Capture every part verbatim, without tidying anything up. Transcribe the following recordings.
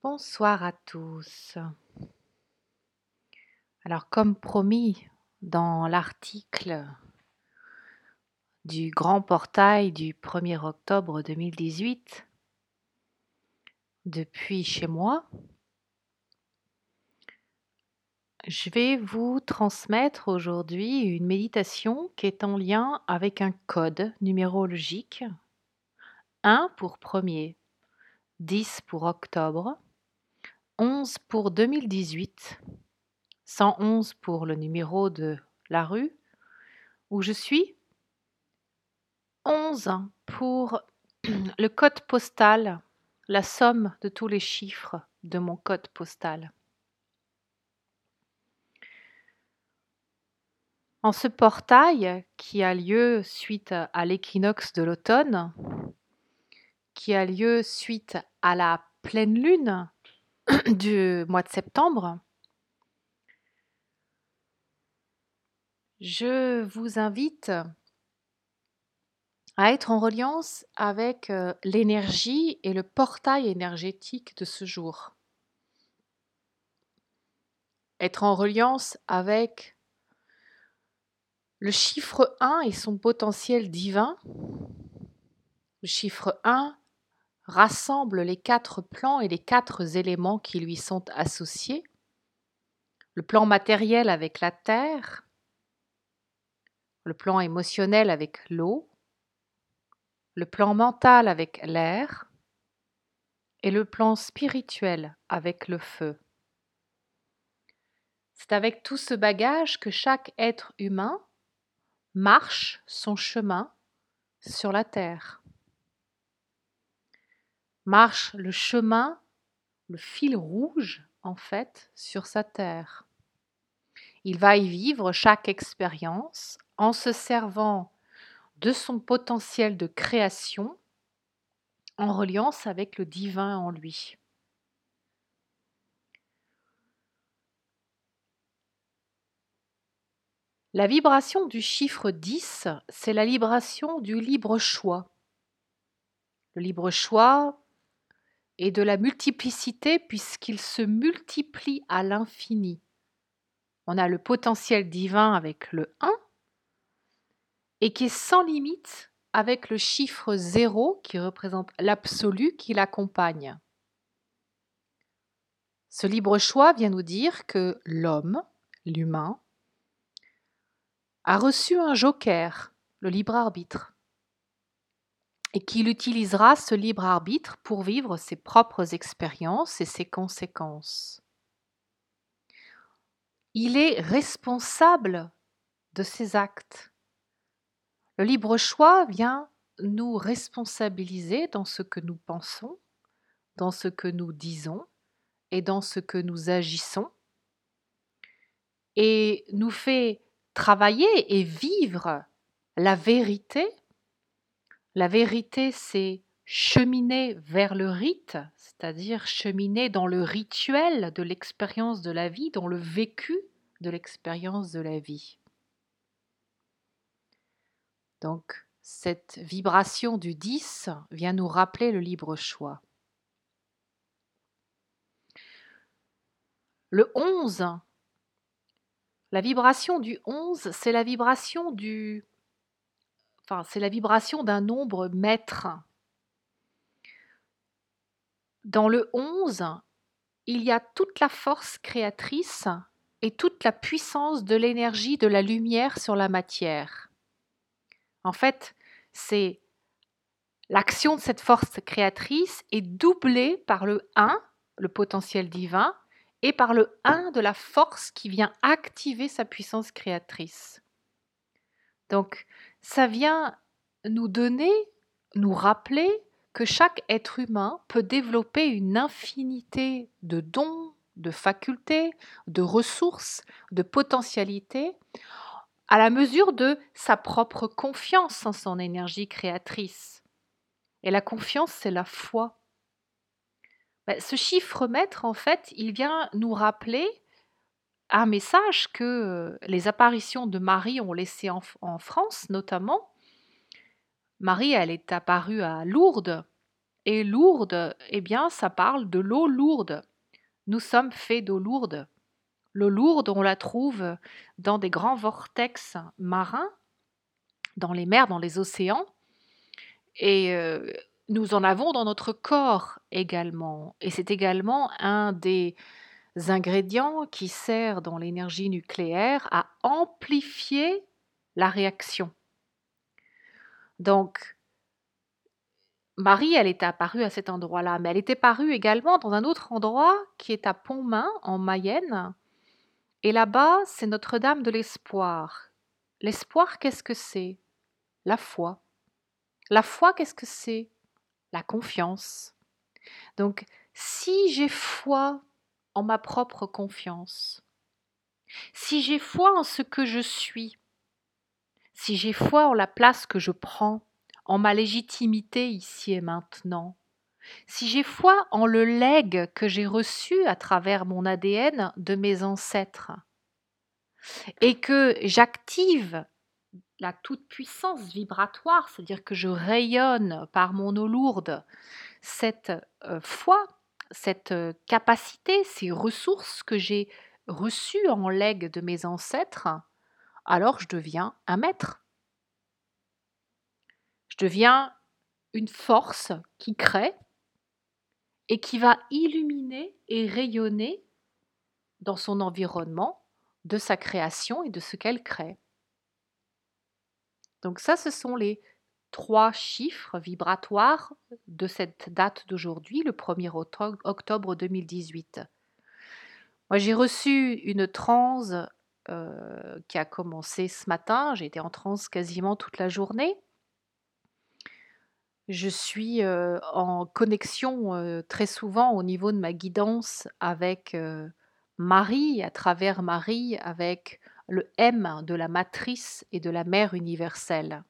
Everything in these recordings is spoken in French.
Bonsoir à tous. Alors, comme promis dans l'article du grand portail du premier octobre deux mille dix-huit, depuis chez moi, je vais vous transmettre aujourd'hui une méditation qui est en lien avec un code numérologique, un pour premier, dix pour octobre, onze pour deux mille dix-huit, cent onze pour le numéro de la rue où je suis, onze pour le code postal, la somme de tous les chiffres de mon code postal. En ce portail qui a lieu suite à l'équinoxe de l'automne, qui a lieu suite à la pleine lune du mois de septembre, je vous invite à être en reliance avec euh, l'énergie et le portail énergétique de ce jour. Être en reliance avec le chiffre un et son potentiel divin. Le chiffre un rassemble les quatre plans et les quatre éléments qui lui sont associés. Le plan matériel avec la terre, le plan émotionnel avec l'eau, le plan mental avec l'air et le plan spirituel avec le feu. C'est avec tout ce bagage que chaque être humain marche son chemin sur la terre. Marche le chemin, le fil rouge en fait, sur sa terre. Il va y vivre chaque expérience en se servant de son potentiel de création en reliance avec le divin en lui. La vibration du chiffre dix, c'est la vibration du libre choix. Le libre choix est de la multiplicité puisqu'il se multiplie à l'infini. On a le potentiel divin avec le un et qui est sans limite avec le chiffre zéro qui représente l'absolu qui l'accompagne. Ce libre choix vient nous dire que l'homme, l'humain, a reçu un joker, le libre arbitre, et qu'il utilisera ce libre arbitre pour vivre ses propres expériences et ses conséquences. Il est responsable de ses actes. Le libre choix vient nous responsabiliser dans ce que nous pensons, dans ce que nous disons et dans ce que nous agissons, et nous fait travailler et vivre la vérité. La vérité, c'est cheminer vers le rite, c'est-à-dire cheminer dans le rituel de l'expérience de la vie, dans le vécu de l'expérience de la vie. Donc, cette vibration du dix vient nous rappeler le libre choix. Le onze, la vibration du onze, c'est la vibration du Enfin, c'est la vibration d'un nombre maître. Dans le onze, il y a toute la force créatrice et toute la puissance de l'énergie de la lumière sur la matière. En fait, c'est l'action de cette force créatrice est doublée par le un, le potentiel divin, et par le un de la force qui vient activer sa puissance créatrice. Donc, ça vient nous donner, nous rappeler que chaque être humain peut développer une infinité de dons, de facultés, de ressources, de potentialités, à la mesure de sa propre confiance en son énergie créatrice. Et la confiance, c'est la foi. Ce chiffre maître, en fait, il vient nous rappeler un message que les apparitions de Marie ont laissé en, en France, notamment. Marie, elle est apparue à Lourdes Et lourde, eh bien, ça parle de l'eau lourde. Nous sommes faits d'eau lourde. L'eau lourde, on la trouve dans des grands vortex marins, dans les mers, dans les océans. Et euh, nous en avons dans notre corps également. Et c'est également un des ingrédients qui sert dans l'énergie nucléaire à amplifier la réaction. Donc, Marie, elle était apparue à cet endroit-là, mais elle était apparue également dans un autre endroit qui est à Pontmain, en Mayenne. Et là-bas, c'est Notre-Dame de l'Espoir. L'espoir, qu'est-ce que c'est? La foi. La foi, qu'est-ce que c'est? La confiance. Donc, si j'ai foi en ma propre confiance, si j'ai foi en ce que je suis, si j'ai foi en la place que je prends, en ma légitimité ici et maintenant, si j'ai foi en le legs que j'ai reçu à travers mon A D N de mes ancêtres, et que j'active la toute-puissance vibratoire, c'est-à-dire que je rayonne par mon eau lourde cette euh, foi, cette euh, capacité, ces ressources que j'ai reçues en legs de mes ancêtres, alors je deviens un maître. Je deviens une force qui crée et qui va illuminer et rayonner dans son environnement de sa création et de ce qu'elle crée. Donc ça, ce sont les trois chiffres vibratoires de cette date d'aujourd'hui, le premier octobre deux mille dix-huit. Moi, j'ai reçu une transe euh, qui a commencé ce matin. J'ai été en transe quasiment toute la journée. Je suis euh, en connexion euh, très souvent au niveau de ma guidance avec euh, Marie, à travers Marie, avec le M de la matrice et de la mère universelle.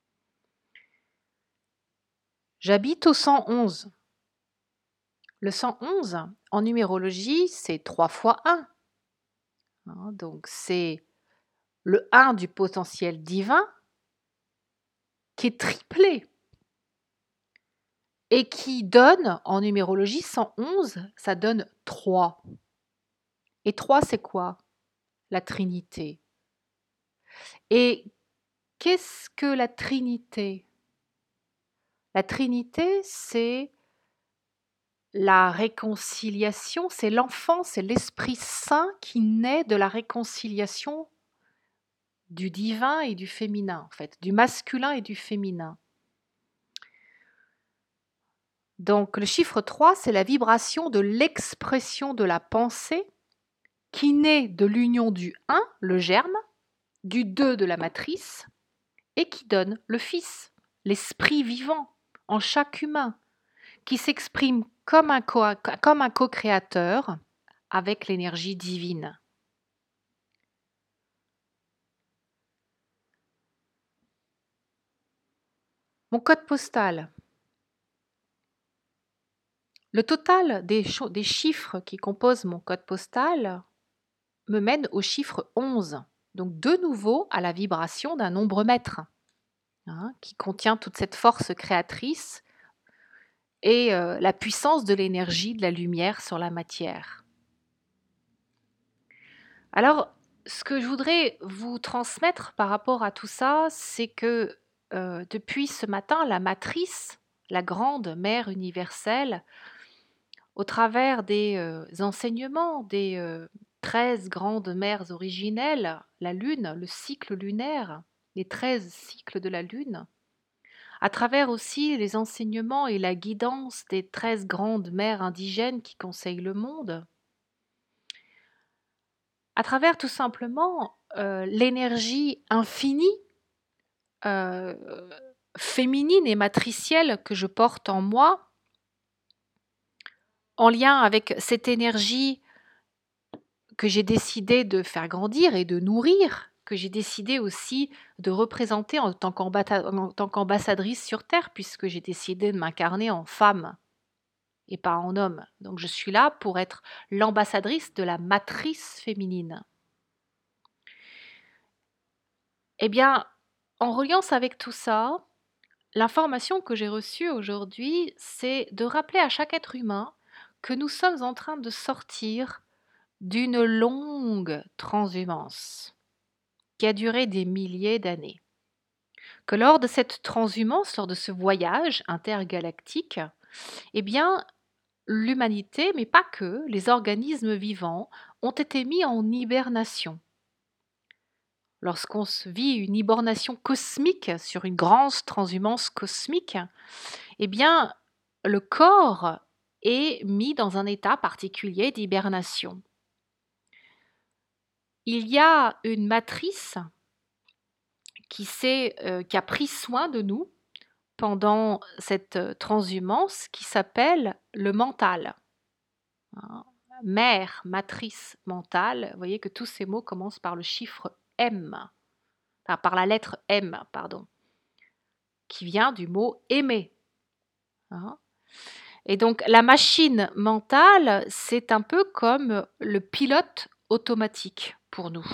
J'habite au cent onze. Le cent onze, en numérologie, c'est trois fois un. Hein, donc, c'est le un du potentiel divin qui est triplé et qui donne, en numérologie, cent onze, ça donne trois. Et trois, c'est quoi? La Trinité. Et qu'est-ce que la Trinité? La Trinité, c'est la réconciliation, c'est l'enfant, c'est l'Esprit Saint qui naît de la réconciliation du divin et du féminin, en fait, du masculin et du féminin. Donc le chiffre trois, c'est la vibration de l'expression de la pensée qui naît de l'union du un, le germe, du deux de la matrice, et qui donne le Fils, l'esprit vivant en chaque humain, qui s'exprime comme un, co- comme un co-créateur avec l'énergie divine. Mon code postal. Le total des, cho- des chiffres qui composent mon code postal me mène au chiffre onze, donc de nouveau à la vibration d'un nombre maître, hein, qui contient toute cette force créatrice et euh, la puissance de l'énergie de la lumière sur la matière. Alors, ce que je voudrais vous transmettre par rapport à tout ça, c'est que euh, depuis ce matin, la matrice, la grande mère universelle, au travers des euh, enseignements des euh, treize grandes mères originelles, la Lune, le cycle lunaire, les treize cycles de la Lune, à travers aussi les enseignements et la guidance des treize grandes mères indigènes qui conseillent le monde, à travers tout simplement euh, l'énergie infinie, euh, féminine et matricielle que je porte en moi, en lien avec cette énergie que j'ai décidé de faire grandir et de nourrir, que j'ai décidé aussi de représenter en tant qu'ambassadrice sur Terre, puisque j'ai décidé de m'incarner en femme et pas en homme. Donc je suis là pour être l'ambassadrice de la matrice féminine. Eh bien, en reliance avec tout ça, l'information que j'ai reçue aujourd'hui, c'est de rappeler à chaque être humain que nous sommes en train de sortir d'une longue transhumance qui a duré des milliers d'années. Que lors de cette transhumance, lors de ce voyage intergalactique, eh bien, l'humanité, mais pas que, les organismes vivants, ont été mis en hibernation. Lorsqu'on se vit une hibernation cosmique sur une grande transhumance cosmique, eh bien, le corps est mis dans un état particulier d'hibernation. Il y a une matrice qui, s'est, euh, qui a pris soin de nous pendant cette euh, transhumance qui s'appelle le mental. Hein. Mère, matrice, mentale, vous voyez que tous ces mots commencent par le chiffre M, enfin, par la lettre M, pardon, qui vient du mot aimer. Hein. Et donc la machine mentale, c'est un peu comme le pilote automatique pour nous.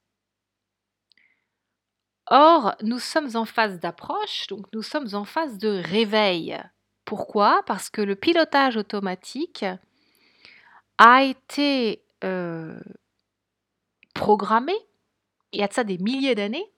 Or, nous sommes en phase d'approche, donc nous sommes en phase de réveil. Pourquoi? Parce que le pilotage automatique a été euh, programmé, il y a de ça des milliers d'années,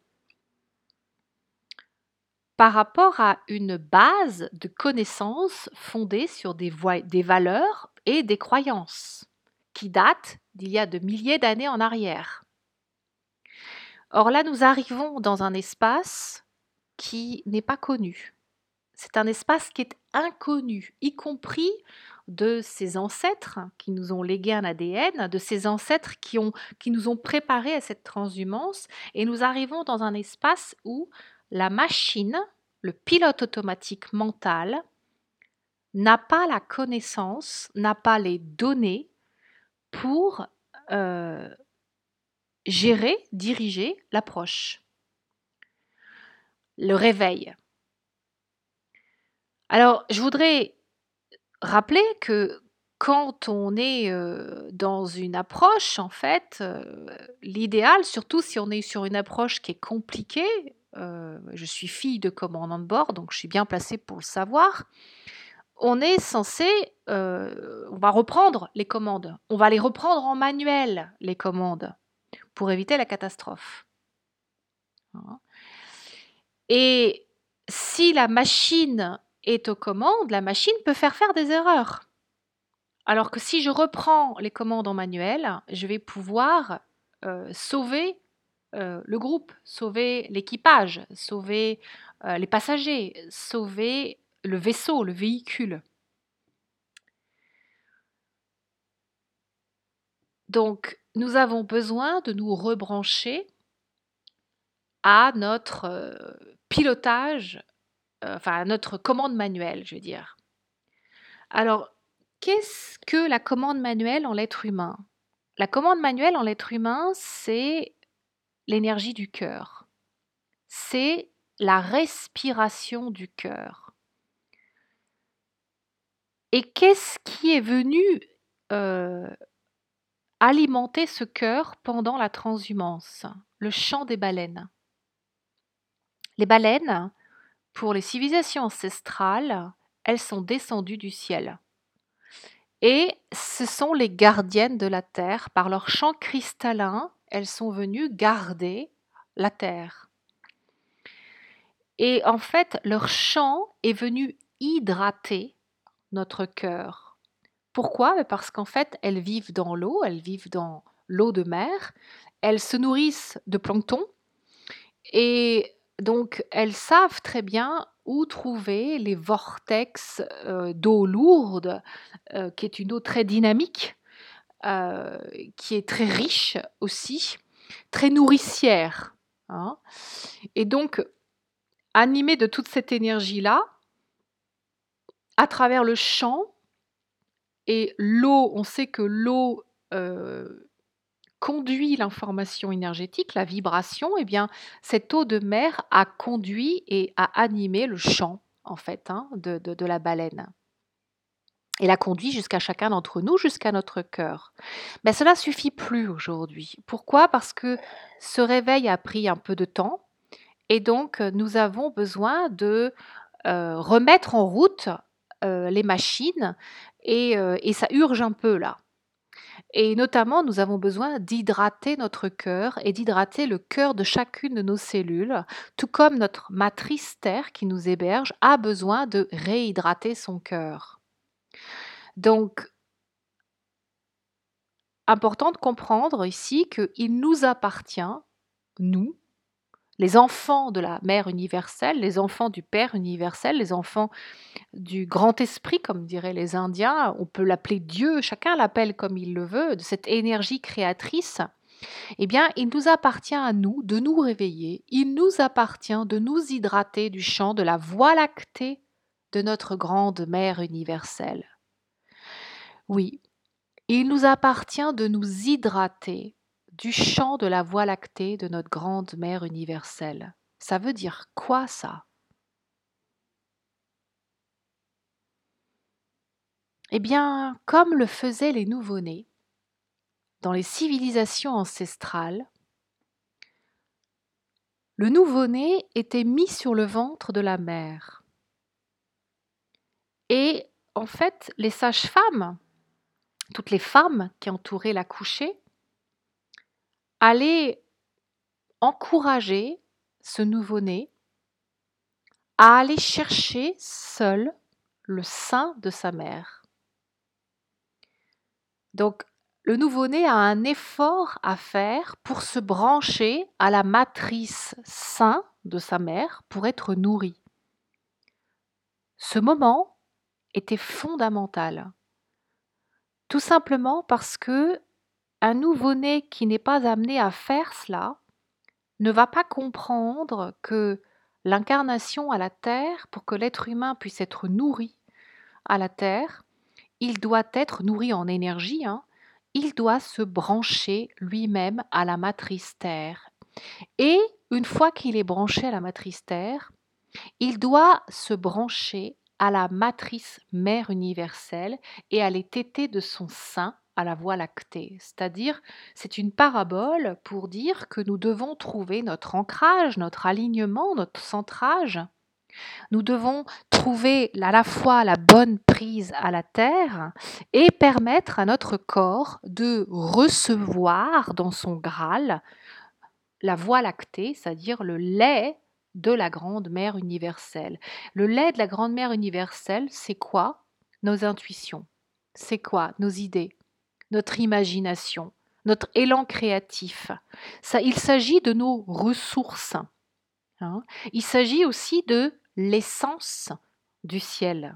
par rapport à une base de connaissances fondée sur des, vo- des valeurs et des croyances qui datent d'il y a de milliers d'années en arrière. Or là, nous arrivons dans un espace qui n'est pas connu. C'est un espace qui est inconnu, y compris de ces ancêtres qui nous ont légué un A D N, de ces ancêtres qui, ont, qui nous ont préparés à cette transhumance. Et nous arrivons dans un espace où la machine, le pilote automatique mental, n'a pas la connaissance, n'a pas les données pour euh, gérer, diriger l'approche, le réveil. Alors, je voudrais rappeler que quand on est euh, dans une approche, en fait, euh, l'idéal, surtout si on est sur une approche qui est compliquée, euh, je suis fille de commandant de bord, donc je suis bien placée pour le savoir, on est censé, euh, on va reprendre les commandes, on va les reprendre en manuel, les commandes, pour éviter la catastrophe. Hein. Et si la machine est aux commandes, la machine peut faire faire des erreurs. Alors que si je reprends les commandes en manuel, je vais pouvoir euh, sauver euh, le groupe, sauver l'équipage, sauver euh, les passagers, sauver le vaisseau, le véhicule. Donc, nous avons besoin de nous rebrancher à notre euh, pilotage, euh, enfin à notre commande manuelle, je veux dire. Alors, qu'est-ce que la commande manuelle en l'être humain? La commande manuelle en l'être humain, c'est l'énergie du cœur. C'est la respiration du cœur. Et qu'est-ce qui est venu euh, alimenter ce cœur pendant la transhumance? Le chant des baleines. Les baleines, pour les civilisations ancestrales, elles sont descendues du ciel. Et ce sont les gardiennes de la terre. Par leur chant cristallin, elles sont venues garder la terre. Et en fait, leur chant est venu hydrater notre cœur. Pourquoi? Parce qu'en fait, elles vivent dans l'eau, elles vivent dans l'eau de mer, elles se nourrissent de plancton et donc elles savent très bien où trouver les vortex euh, d'eau lourde, euh, qui est une eau très dynamique, euh, qui est très riche aussi, très nourricière. Hein. Et donc, animée de toute cette énergie-là, à travers le chant, et l'eau, on sait que l'eau euh, conduit l'information énergétique, la vibration, et bien cette eau de mer a conduit et a animé le chant, en fait, hein, de, de, de la baleine. Et l'a conduit jusqu'à chacun d'entre nous, jusqu'à notre cœur. Mais cela ne suffit plus aujourd'hui. Pourquoi? Parce que ce réveil a pris un peu de temps et donc nous avons besoin de euh, remettre en route euh, les machines et, euh, et ça urge un peu là. Et notamment, nous avons besoin d'hydrater notre cœur et d'hydrater le cœur de chacune de nos cellules, tout comme notre matrice terre qui nous héberge a besoin de réhydrater son cœur. Donc, important de comprendre ici qu'il nous appartient, nous, les enfants de la Mère universelle, les enfants du Père universel, les enfants du grand esprit, comme diraient les Indiens, on peut l'appeler Dieu, chacun l'appelle comme il le veut, de cette énergie créatrice, eh bien, il nous appartient à nous de nous réveiller, il nous appartient de nous hydrater du champ de la Voie lactée de notre grande Mère universelle. Oui, il nous appartient de nous hydrater du champ de la Voie lactée de notre grande Mère universelle. Ça veut dire quoi ça? Eh bien, comme le faisaient les nouveau-nés, dans les civilisations ancestrales, le nouveau-né était mis sur le ventre de la mère. Et en fait, les sages-femmes, toutes les femmes qui entouraient l'accouchée, allaient encourager ce nouveau-né à aller chercher seul le sein de sa mère. Donc, le nouveau-né a un effort à faire pour se brancher à la matrice sein de sa mère pour être nourri. Ce moment était fondamental, tout simplement parce que un nouveau-né qui n'est pas amené à faire cela ne va pas comprendre que l'incarnation à la terre, pour que l'être humain puisse être nourri à la terre, il doit être nourri en énergie, hein, il doit se brancher lui-même à la matrice terre. Et une fois qu'il est branché à la matrice terre, il doit se brancher à la matrice mère universelle et aller téter de son sein à la Voie lactée. C'est-à-dire, c'est une parabole pour dire que nous devons trouver notre ancrage, notre alignement, notre centrage. Nous devons trouver à la fois la bonne prise à la terre et permettre à notre corps de recevoir dans son Graal la Voie lactée, c'est-à-dire le lait de la grande mère universelle. Le lait de la grande mère universelle, c'est quoi? Nos intuitions. C'est quoi? Nos idées, notre imagination, notre élan créatif. Ça, il s'agit de nos ressources, hein. Il s'agit aussi de l'essence du ciel.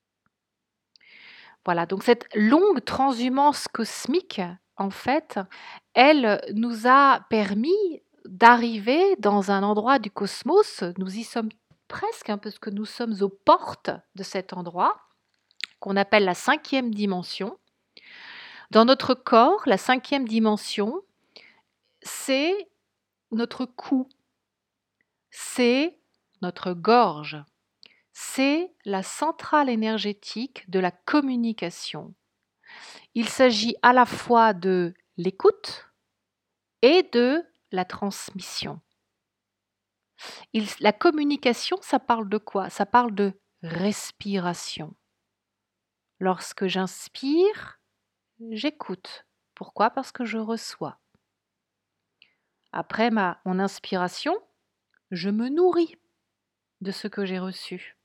Voilà, donc cette longue transhumance cosmique, en fait, elle nous a permis d'arriver dans un endroit du cosmos. Nous y sommes presque, hein, parce que nous sommes aux portes de cet endroit, qu'on appelle la cinquième dimension. Dans notre corps, la cinquième dimension, c'est notre cou, c'est notre gorge, c'est la centrale énergétique de la communication. Il s'agit à la fois de l'écoute et de la transmission. Il, la communication, ça parle de quoi? Ça parle de respiration. Lorsque j'inspire, j'écoute. Pourquoi? Parce que je reçois. Après ma, mon inspiration, je me nourris de ce que j'ai reçu.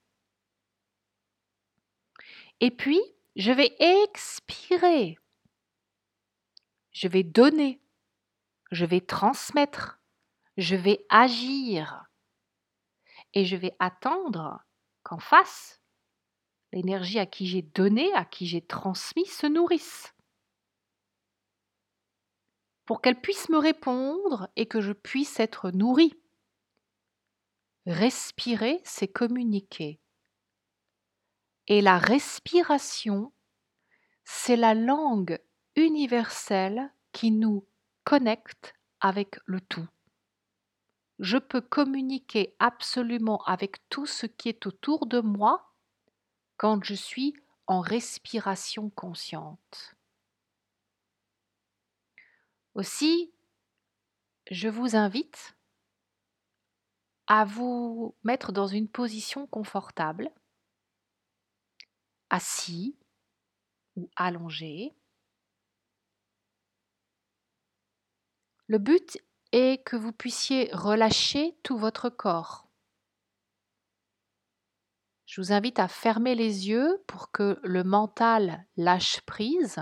Et puis, je vais expirer. Je vais donner. Je vais transmettre. Je vais agir. Et je vais attendre qu'en face, l'énergie à qui j'ai donné, à qui j'ai transmis, se nourrisse. Pour qu'elle puisse me répondre et que je puisse être nourrie. Respirer, c'est communiquer. Et la respiration, c'est la langue universelle qui nous connecte avec le tout. Je peux communiquer absolument avec tout ce qui est autour de moi quand je suis en respiration consciente. Aussi, je vous invite à vous mettre dans une position confortable, assis ou allongé. Le but est que vous puissiez relâcher tout votre corps. Je vous invite à fermer les yeux pour que le mental lâche prise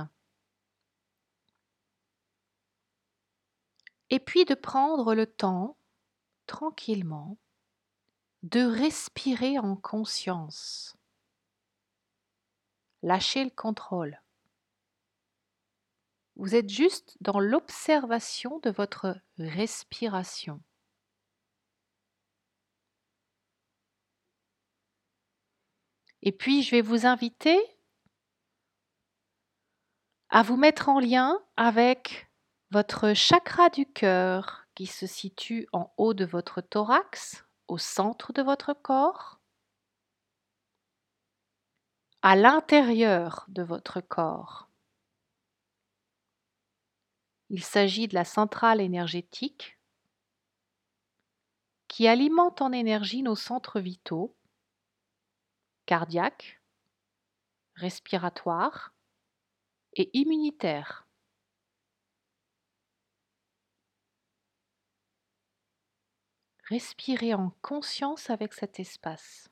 et puis de prendre le temps, tranquillement, de respirer en conscience. Lâchez le contrôle. Vous êtes juste dans l'observation de votre respiration. Et puis, je vais vous inviter à vous mettre en lien avec votre chakra du cœur qui se situe en haut de votre thorax, au centre de votre corps, à l'intérieur de votre corps. Il s'agit de la centrale énergétique qui alimente en énergie nos centres vitaux, cardiaques, respiratoires et immunitaires. Respirez en conscience avec cet espace.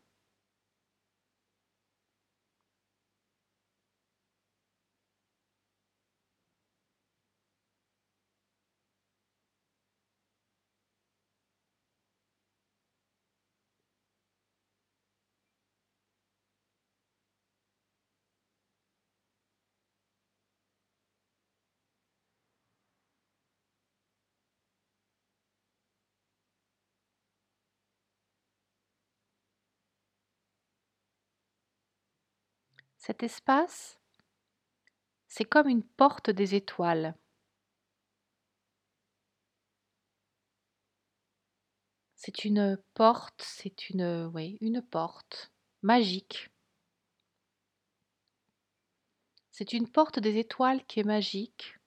Cet espace, c'est comme une porte des étoiles. C'est une porte, c'est une, oui, une porte magique. C'est une porte des étoiles qui est magique,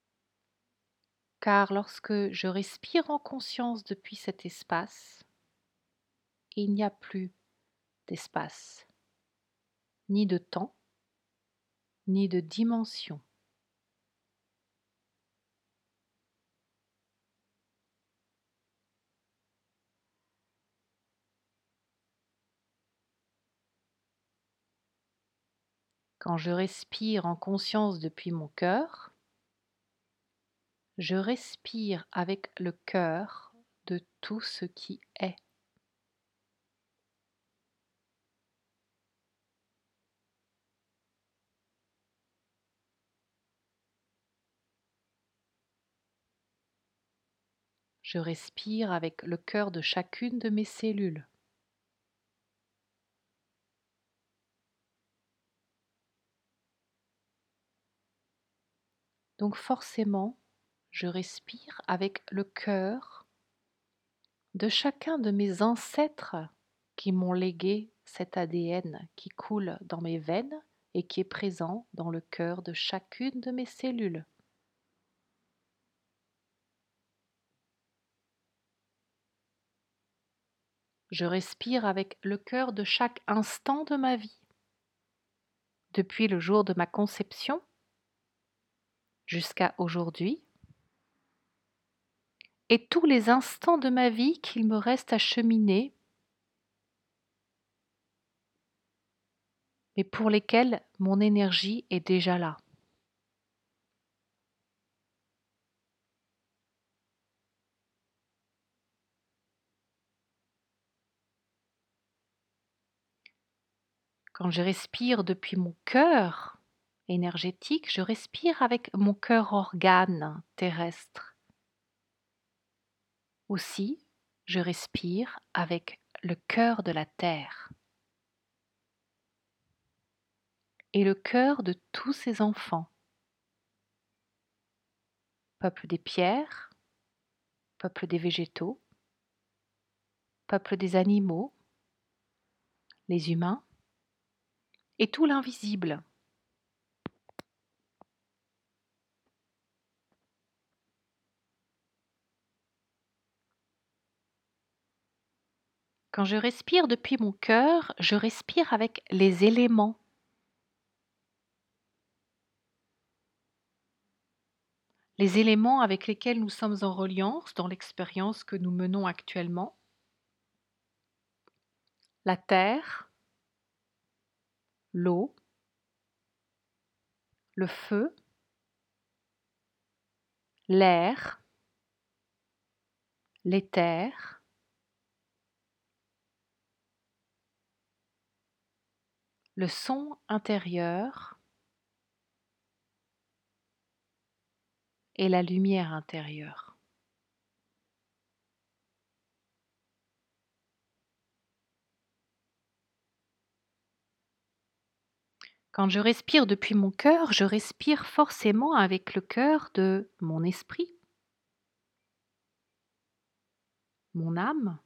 car lorsque je respire en conscience depuis cet espace, il n'y a plus d'espace, ni de temps, ni de dimension. Quand je respire en conscience depuis mon cœur, je respire avec le cœur de tout ce qui est. Je respire avec le cœur de chacune de mes cellules. Donc forcément, je respire avec le cœur de chacun de mes ancêtres qui m'ont légué cet A D N qui coule dans mes veines et qui est présent dans le cœur de chacune de mes cellules. Je respire avec le cœur de chaque instant de ma vie, depuis le jour de ma conception jusqu'à aujourd'hui, et tous les instants de ma vie qu'il me reste à cheminer, mais pour lesquels mon énergie est déjà là. Quand je respire depuis mon cœur énergétique, je respire avec mon cœur organe terrestre. Aussi, je respire avec le cœur de la terre et le cœur de tous ses enfants. Peuple des pierres, peuple des végétaux, peuple des animaux, les humains et tout l'invisible. Quand je respire depuis mon cœur, je respire avec les éléments. Les éléments avec lesquels nous sommes en reliance dans l'expérience que nous menons actuellement. La terre, l'eau, le feu, l'air, l'éther, le son intérieur et la lumière intérieure. Quand je respire depuis mon cœur, je respire forcément avec le cœur de mon esprit, mon âme,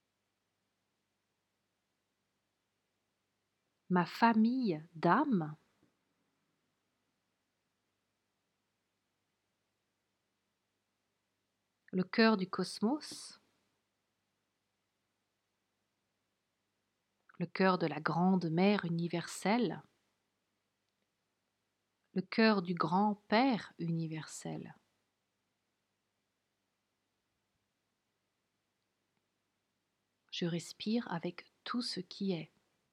ma famille d'âmes, le cœur du cosmos, le cœur de la grande mère universelle, le cœur du grand Père universel. Je respire avec tout ce qui est.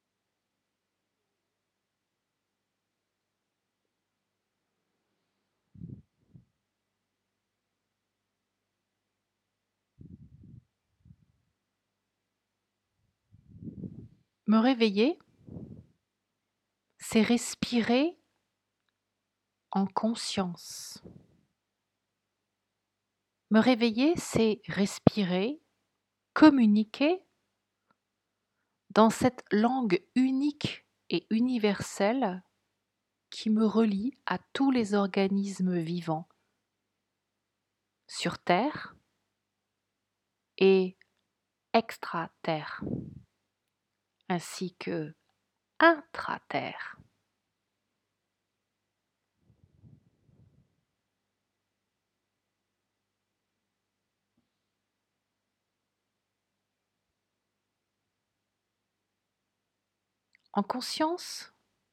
Me réveiller, c'est respirer en conscience. Me réveiller, c'est respirer, communiquer dans cette langue unique et universelle qui me relie à tous les organismes vivants sur Terre et extra-Terre, ainsi que intra-Terre. En conscience,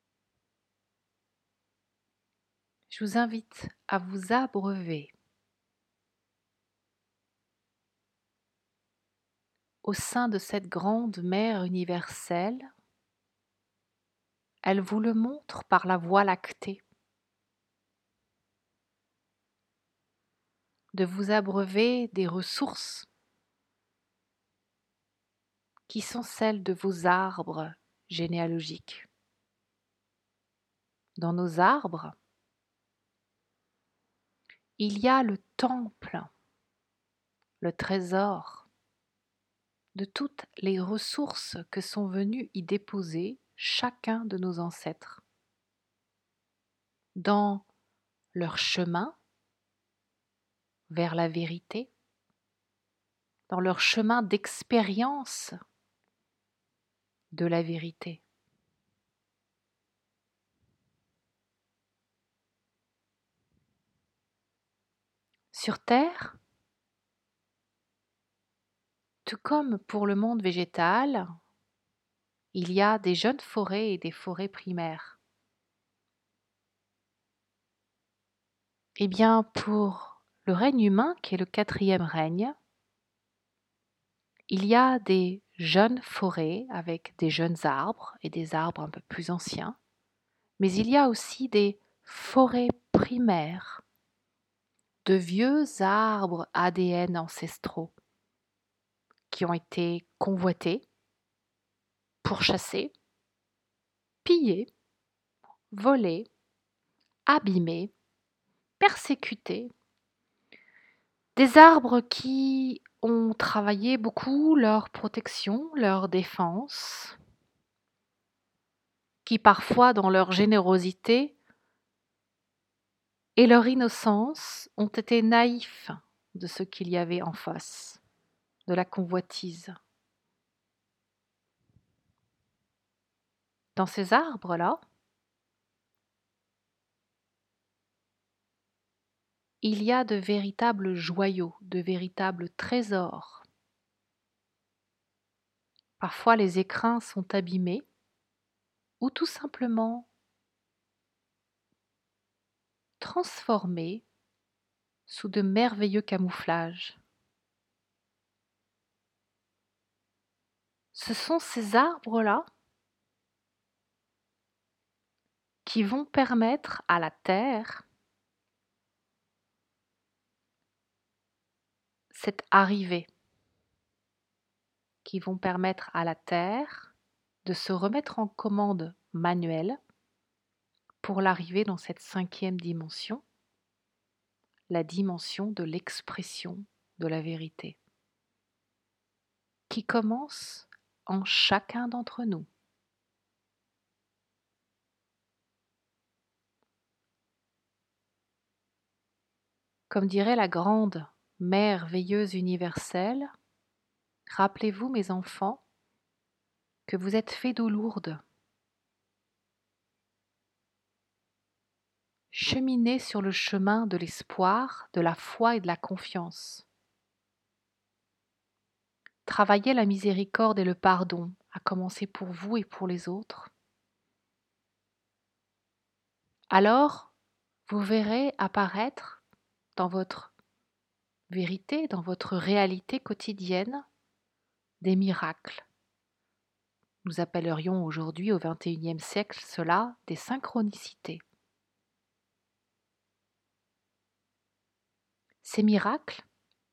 je vous invite à vous abreuver au sein de cette grande mère universelle. Elle vous le montre par la Voie lactée. De vous abreuver des ressources qui sont celles de vos arbres généalogiques. Dans nos arbres, il y a le temple, le trésor de toutes les ressources que sont venus y déposer chacun de nos ancêtres. Dans leur chemin vers la vérité, dans leur chemin d'expérience de la vérité. Sur Terre, tout comme pour le monde végétal, il y a des jeunes forêts et des forêts primaires. Eh bien, pour le règne humain, qui est le quatrième règne, il y a des jeunes forêts avec des jeunes arbres et des arbres un peu plus anciens, mais il y a aussi des forêts primaires, de vieux arbres A D N ancestraux qui ont été convoités, pourchassés, pillés, volés, abîmés, persécutés. Des arbres qui ont travaillé beaucoup leur protection, leur défense, qui parfois dans leur générosité et leur innocence ont été naïfs de ce qu'il y avait en face, de la convoitise. Dans ces arbres-là, il y a de véritables joyaux, de véritables trésors. Parfois les écrins sont abîmés ou tout simplement transformés sous de merveilleux camouflages. Ce sont ces arbres-là qui vont permettre à la terre cette arrivée, qui vont permettre à la terre de se remettre en commande manuelle pour l'arrivée dans cette cinquième dimension, la dimension de l'expression de la vérité, qui commence en chacun d'entre nous. Comme dirait la grande mère veilleuse universelle, rappelez-vous, mes enfants, que vous êtes faits d'eau lourde. Cheminez sur le chemin de l'espoir, de la foi et de la confiance. Travaillez la miséricorde et le pardon, à commencer pour vous et pour les autres. Alors, vous verrez apparaître dans votre vérité, dans votre réalité quotidienne, des miracles. Nous appellerions aujourd'hui au vingt et unième siècle cela des synchronicités. Ces miracles,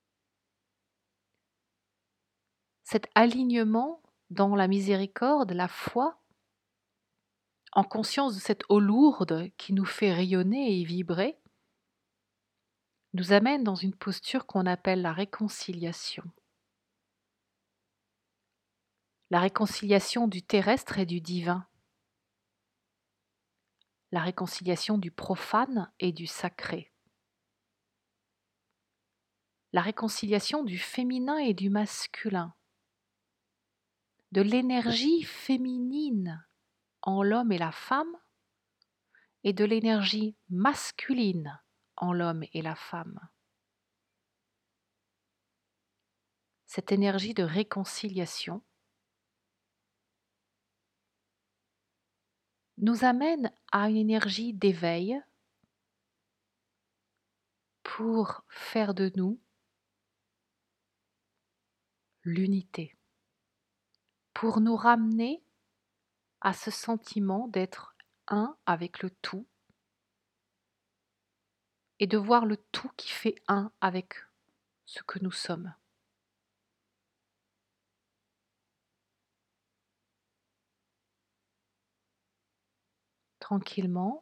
cet alignement dans la miséricorde, la foi, en conscience de cette eau lourde qui nous fait rayonner et vibrer, nous amène dans une posture qu'on appelle la réconciliation. La réconciliation du terrestre et du divin. La réconciliation du profane et du sacré. La réconciliation du féminin et du masculin. De l'énergie féminine en l'homme et la femme et de l'énergie masculine en l'homme et la femme. Cette énergie de réconciliation nous amène à une énergie d'éveil pour faire de nous l'unité, pour nous ramener à ce sentiment d'être un avec le tout et de voir le tout qui fait un avec ce que nous sommes. Tranquillement,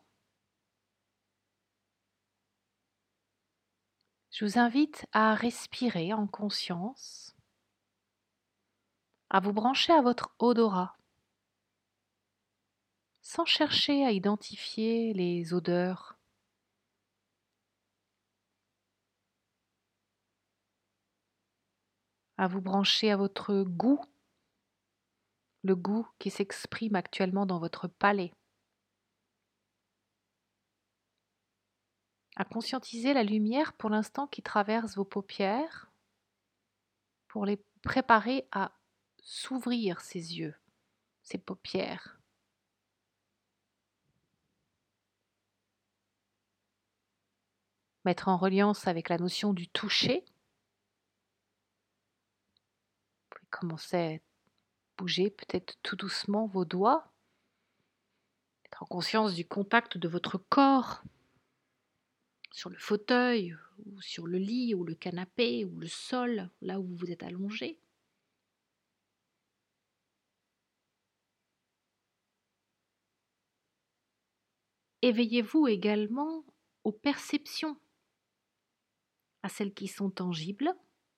je vous invite à respirer en conscience, à vous brancher à votre odorat, sans chercher à identifier les odeurs. À vous brancher à votre goût, le goût qui s'exprime actuellement dans votre palais. À conscientiser la lumière pour l'instant qui traverse vos paupières, pour les préparer à s'ouvrir ces yeux, ces paupières. Mettre en reliance avec la notion du toucher. Vous pouvez commencer à bouger peut-être tout doucement vos doigts, être en conscience du contact de votre corps sur le fauteuil ou sur le lit ou le canapé ou le sol, là où vous êtes allongé. Éveillez-vous également aux perceptions, à celles qui sont tangibles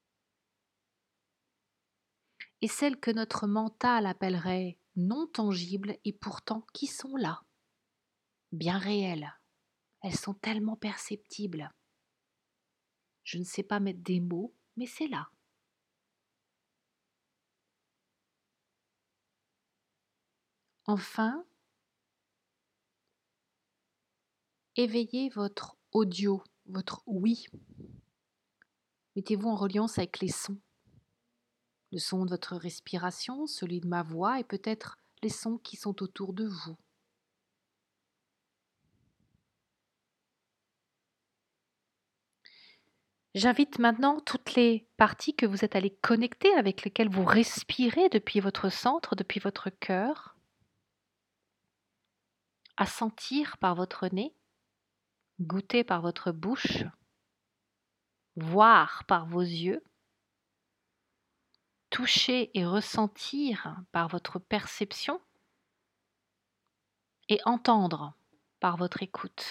et celles que notre mental appellerait non tangibles et pourtant qui sont là, bien réelles. Elles sont tellement perceptibles. Je ne sais pas mettre des mots, mais c'est là. Enfin, éveillez votre audio, votre oui. Mettez-vous en reliance avec les sons. le son de votre respiration, celui de ma voix et peut-être les sons qui sont autour de vous. J'invite maintenant toutes les parties que vous êtes allées connecter, avec lesquelles vous respirez depuis votre centre, depuis votre cœur, à sentir par votre nez, goûter par votre bouche, voir par vos yeux, toucher et ressentir par votre perception et entendre par votre écoute.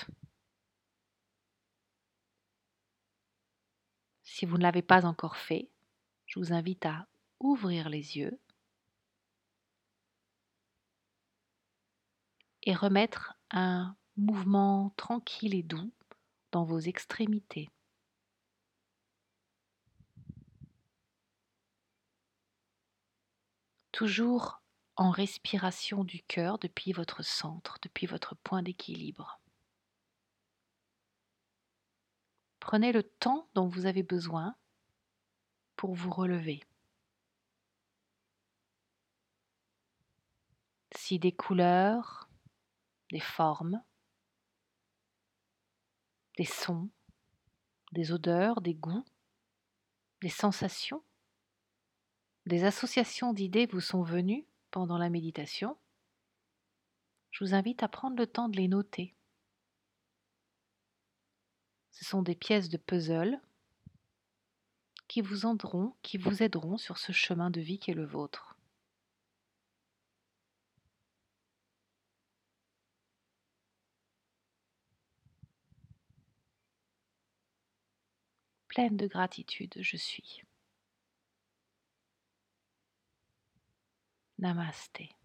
Si vous ne l'avez pas encore fait, je vous invite à ouvrir les yeux et remettre un mouvement tranquille et doux dans vos extrémités. Toujours en respiration du cœur depuis votre centre, depuis votre point d'équilibre. Prenez le temps dont vous avez besoin pour vous relever. Si des couleurs, des formes, des sons, des odeurs, des goûts, des sensations, des associations d'idées vous sont venues pendant la méditation, je vous invite à prendre le temps de les noter. Ce sont des pièces de puzzle qui vous aideront, qui vous aideront sur ce chemin de vie qui est le vôtre. Pleine de gratitude, je suis. Namasté.